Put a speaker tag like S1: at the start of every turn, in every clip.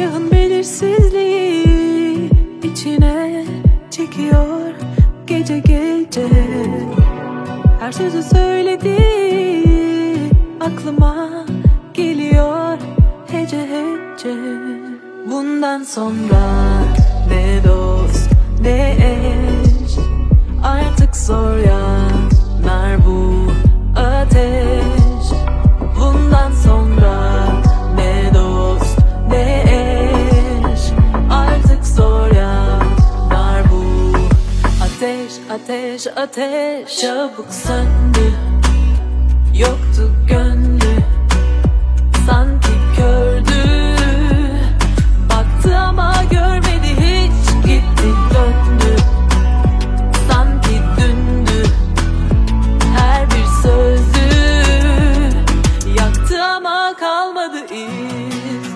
S1: Siyahın belirsizliği içine çekiyor gece gece. Her sözü söylediği aklıma geliyor hece hece. Bundan sonra ne dost ne eş, artık zor yanar bu ateş. Bundan sonra ne dost ne eş, artık zor yanar bu ateş. Ateş ateş çabuk söndü, yoktu gönlü sanki kördü. Baktı ama görmedi hiç, gitti döndü sanki dündü. Her bir sözü yaktı ama kalmadı iz.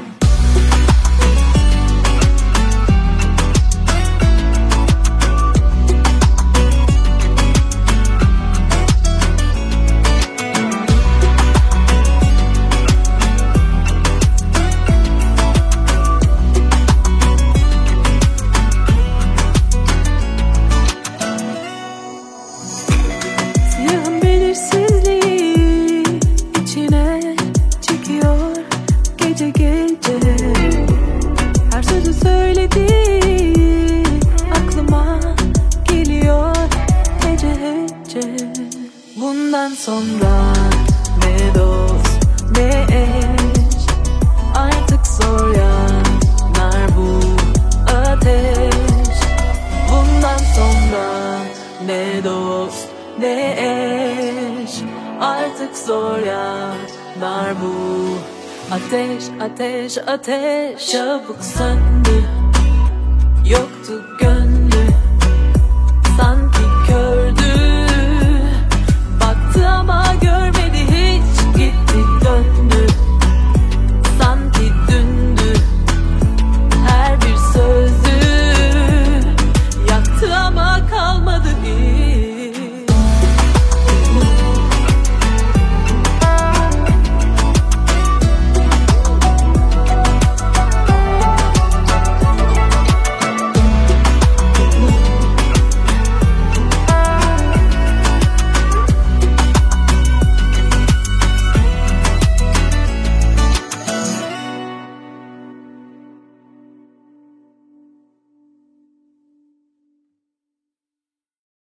S1: Siyahın belirsizliği içine çekiyor gece gece. Her sözü söylediği aklıma geliyor hece hece. Bundan sonra ne dost ne eş, artık zor yanar bu ateş. Bundan sonra ne dost ne eş, artık zor yanar bu ateş. Ateş ateş çabuk söndü, yoktu